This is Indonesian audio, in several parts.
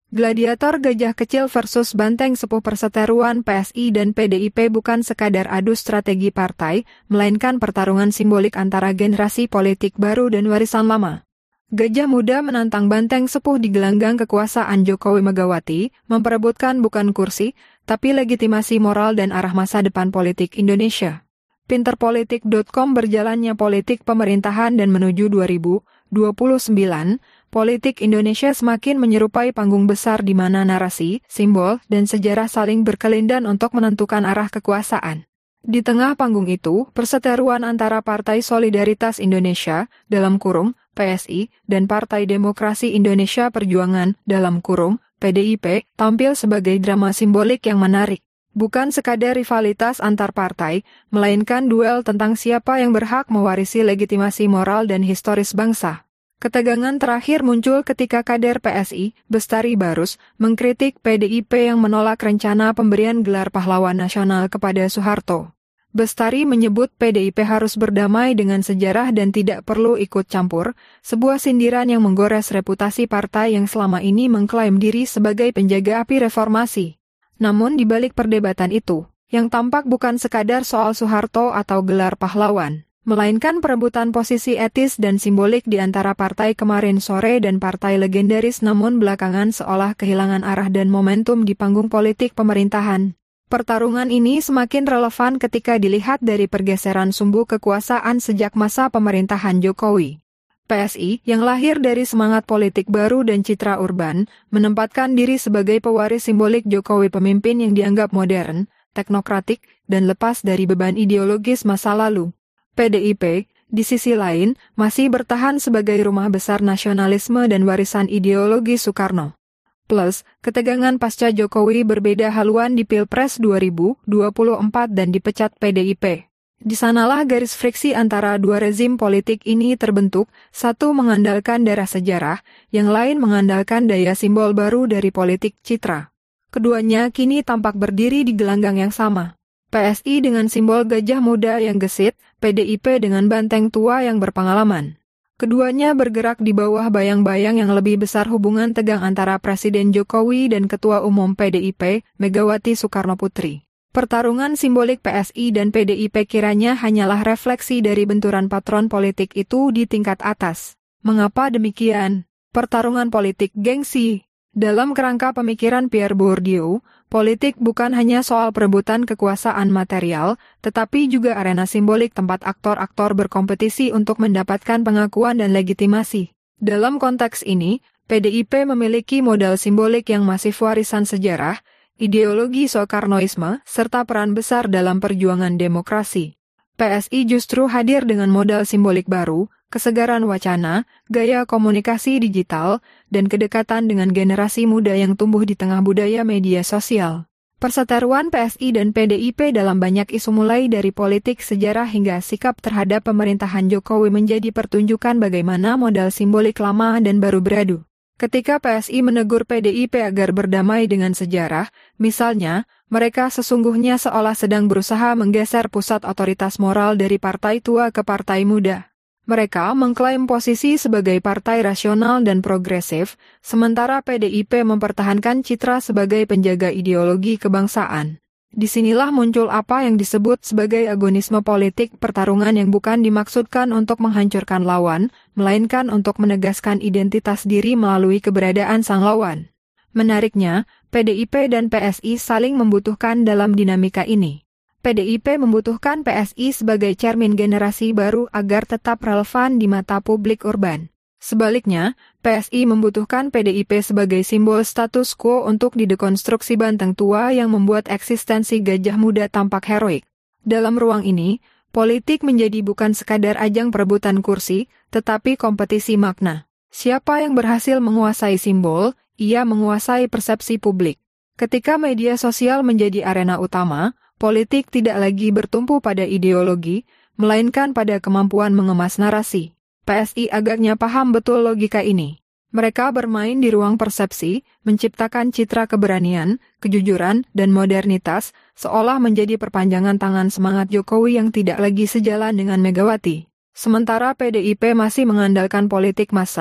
Gladiator gajah kecil versus banteng sepuh. Perseteruan PSI dan PDIP bukan sekadar adu strategi partai, melainkan pertarungan simbolik antara generasi politik baru dan warisan lama. Gajah muda menantang banteng sepuh di gelanggang kekuasaan Jokowi Megawati, memperebutkan bukan kursi, tapi legitimasi moral dan arah masa depan politik Indonesia. Pinterpolitik.com. Berjalannya politik pemerintahan dan menuju 2029, politik Indonesia semakin menyerupai panggung besar di mana narasi, simbol, dan sejarah saling berkelindan untuk menentukan arah kekuasaan. Di tengah panggung itu, perseteruan antara Partai Solidaritas Indonesia, dalam kurung, PSI, dan Partai Demokrasi Indonesia Perjuangan, dalam kurung, PDIP, tampil sebagai drama simbolik yang menarik. Bukan sekadar rivalitas antar partai, melainkan duel tentang siapa yang berhak mewarisi legitimasi moral dan historis bangsa. Ketegangan terakhir muncul ketika kader PSI, Bestari Barus, mengkritik PDIP yang menolak rencana pemberian gelar pahlawan nasional kepada Soeharto. Bestari menyebut PDIP harus berdamai dengan sejarah dan tidak perlu ikut campur, sebuah sindiran yang menggores reputasi partai yang selama ini mengklaim diri sebagai penjaga api reformasi. Namun di balik perdebatan itu, yang tampak bukan sekadar soal Soeharto atau gelar pahlawan, melainkan perebutan posisi etis dan simbolik di antara partai kemarin sore dan partai legendaris namun belakangan seolah kehilangan arah dan momentum di panggung politik pemerintahan. Pertarungan ini semakin relevan ketika dilihat dari pergeseran sumbu kekuasaan sejak masa pemerintahan Jokowi. PSI, yang lahir dari semangat politik baru dan citra urban, menempatkan diri sebagai pewaris simbolik Jokowi, pemimpin yang dianggap modern, teknokratik, dan lepas dari beban ideologis masa lalu. PDIP, di sisi lain, masih bertahan sebagai rumah besar nasionalisme dan warisan ideologi Soekarno. Plus, ketegangan pasca Jokowi berbeda haluan di Pilpres 2024 dan dipecat PDIP. Di sanalah garis friksi antara dua rezim politik ini terbentuk, satu mengandalkan darah sejarah, yang lain mengandalkan daya simbol baru dari politik citra. Keduanya kini tampak berdiri di gelanggang yang sama. PSI dengan simbol gajah muda yang gesit, PDIP dengan banteng tua yang berpengalaman. Keduanya bergerak di bawah bayang-bayang yang lebih besar hubungan tegang antara Presiden Jokowi dan Ketua Umum PDIP, Megawati Soekarnoputri. Pertarungan simbolik PSI dan PDIP kiranya hanyalah refleksi dari benturan patron politik itu di tingkat atas. Mengapa demikian? Pertarungan politik gengsi. Dalam kerangka pemikiran Pierre Bourdieu, politik bukan hanya soal perebutan kekuasaan material, tetapi juga arena simbolik tempat aktor-aktor berkompetisi untuk mendapatkan pengakuan dan legitimasi. Dalam konteks ini, PDIP memiliki modal simbolik yang masif warisan sejarah, ideologi Soekarnoisme, serta peran besar dalam perjuangan demokrasi. PSI justru hadir dengan modal simbolik baru, kesegaran wacana, gaya komunikasi digital, dan kedekatan dengan generasi muda yang tumbuh di tengah budaya media sosial. Perseteruan PSI dan PDIP dalam banyak isu mulai dari politik sejarah hingga sikap terhadap pemerintahan Jokowi menjadi pertunjukan bagaimana modal simbolik lama dan baru beradu. Ketika PSI menegur PDIP agar berdamai dengan sejarah, misalnya, mereka sesungguhnya seolah sedang berusaha menggeser pusat otoritas moral dari partai tua ke partai muda. Mereka mengklaim posisi sebagai partai rasional dan progresif, sementara PDIP mempertahankan citra sebagai penjaga ideologi kebangsaan. Disinilah muncul apa yang disebut sebagai agonisme politik, pertarungan yang bukan dimaksudkan untuk menghancurkan lawan, melainkan untuk menegaskan identitas diri melalui keberadaan sang lawan. Menariknya, PDIP dan PSI saling membutuhkan dalam dinamika ini. PDIP membutuhkan PSI sebagai cermin generasi baru agar tetap relevan di mata publik urban. Sebaliknya, PSI membutuhkan PDIP sebagai simbol status quo untuk didekonstruksi banteng tua yang membuat eksistensi gajah muda tampak heroik. Dalam ruang ini, politik menjadi bukan sekadar ajang perebutan kursi, tetapi kompetisi makna. Siapa yang berhasil menguasai simbol, ia menguasai persepsi publik. Ketika media sosial menjadi arena utama, politik tidak lagi bertumpu pada ideologi, melainkan pada kemampuan mengemas narasi. PSI agaknya paham betul logika ini. Mereka bermain di ruang persepsi, menciptakan citra keberanian, kejujuran, dan modernitas, seolah menjadi perpanjangan tangan semangat Jokowi yang tidak lagi sejalan dengan Megawati. Sementara PDIP masih mengandalkan politik massa,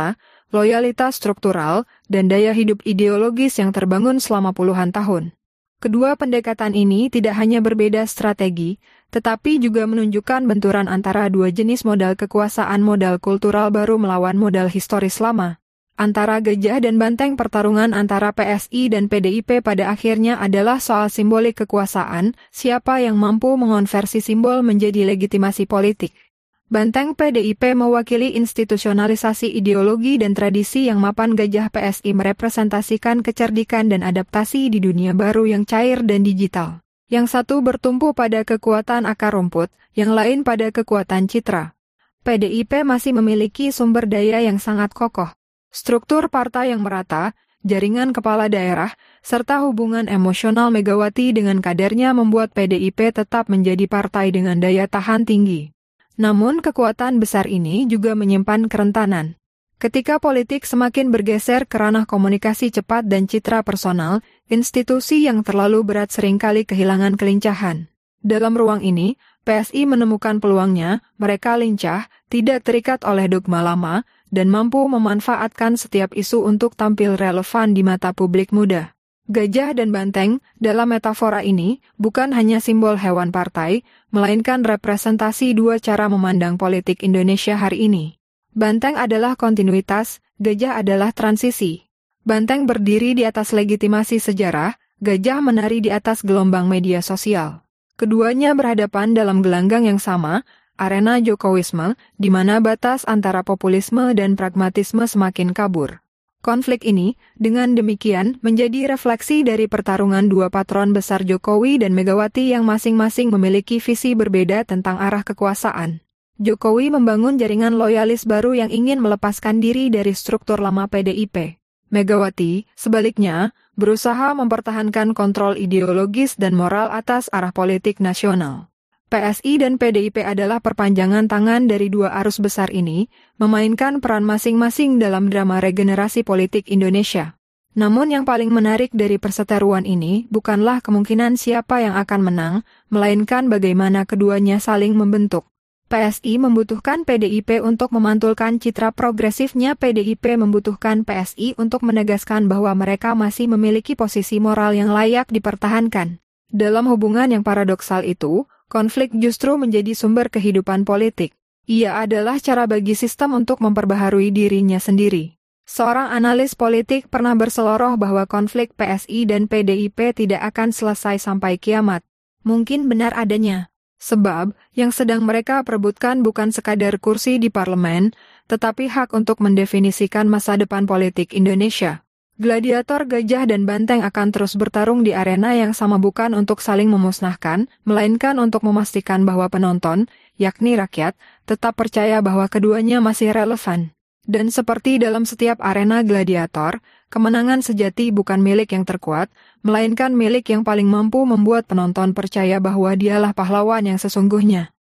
loyalitas struktural, dan daya hidup ideologis yang terbangun selama puluhan tahun. Kedua pendekatan ini tidak hanya berbeda strategi, tetapi juga menunjukkan benturan antara dua jenis modal kekuasaan, modal kultural baru melawan modal historis lama. Antara gajah dan banteng, pertarungan antara PSI dan PDIP pada akhirnya adalah soal simbolik kekuasaan, siapa yang mampu mengonversi simbol menjadi legitimasi politik. Banteng PDIP mewakili institusionalisasi ideologi dan tradisi yang mapan, gajah PSI merepresentasikan kecerdikan dan adaptasi di dunia baru yang cair dan digital. Yang satu bertumpu pada kekuatan akar rumput, yang lain pada kekuatan citra. PDIP masih memiliki sumber daya yang sangat kokoh. Struktur partai yang merata, jaringan kepala daerah, serta hubungan emosional Megawati dengan kadernya membuat PDIP tetap menjadi partai dengan daya tahan tinggi. Namun kekuatan besar ini juga menyimpan kerentanan. Ketika politik semakin bergeser ke ranah komunikasi cepat dan citra personal, institusi yang terlalu berat seringkali kehilangan kelincahan. Dalam ruang ini, PSI menemukan peluangnya, mereka lincah, tidak terikat oleh dogma lama, dan mampu memanfaatkan setiap isu untuk tampil relevan di mata publik muda. Gajah dan banteng, dalam metafora ini, bukan hanya simbol hewan partai, melainkan representasi dua cara memandang politik Indonesia hari ini. Banteng adalah kontinuitas, gajah adalah transisi. Banteng berdiri di atas legitimasi sejarah, gajah menari di atas gelombang media sosial. Keduanya berhadapan dalam gelanggang yang sama, arena Jokowisme, di mana batas antara populisme dan pragmatisme semakin kabur. Konflik ini, dengan demikian, menjadi refleksi dari pertarungan dua patron besar Jokowi dan Megawati yang masing-masing memiliki visi berbeda tentang arah kekuasaan. Jokowi membangun jaringan loyalis baru yang ingin melepaskan diri dari struktur lama PDIP. Megawati, sebaliknya, berusaha mempertahankan kontrol ideologis dan moral atas arah politik nasional. PSI dan PDIP adalah perpanjangan tangan dari dua arus besar ini, memainkan peran masing-masing dalam drama regenerasi politik Indonesia. Namun yang paling menarik dari perseteruan ini bukanlah kemungkinan siapa yang akan menang, melainkan bagaimana keduanya saling membentuk. PSI membutuhkan PDIP untuk memantulkan citra progresifnya, PDIP membutuhkan PSI untuk menegaskan bahwa mereka masih memiliki posisi moral yang layak dipertahankan. Dalam hubungan yang paradoksal itu, konflik justru menjadi sumber kehidupan politik. Ia adalah cara bagi sistem untuk memperbaharui dirinya sendiri. Seorang analis politik pernah berseloroh bahwa konflik PSI dan PDIP tidak akan selesai sampai kiamat. Mungkin benar adanya. Sebab, yang sedang mereka perebutkan bukan sekadar kursi di parlemen, tetapi hak untuk mendefinisikan masa depan politik Indonesia. Gladiator gajah dan banteng akan terus bertarung di arena yang sama, bukan untuk saling memusnahkan, melainkan untuk memastikan bahwa penonton, yakni rakyat, tetap percaya bahwa keduanya masih relevan. Dan seperti dalam setiap arena gladiator, kemenangan sejati bukan milik yang terkuat, melainkan milik yang paling mampu membuat penonton percaya bahwa dialah pahlawan yang sesungguhnya.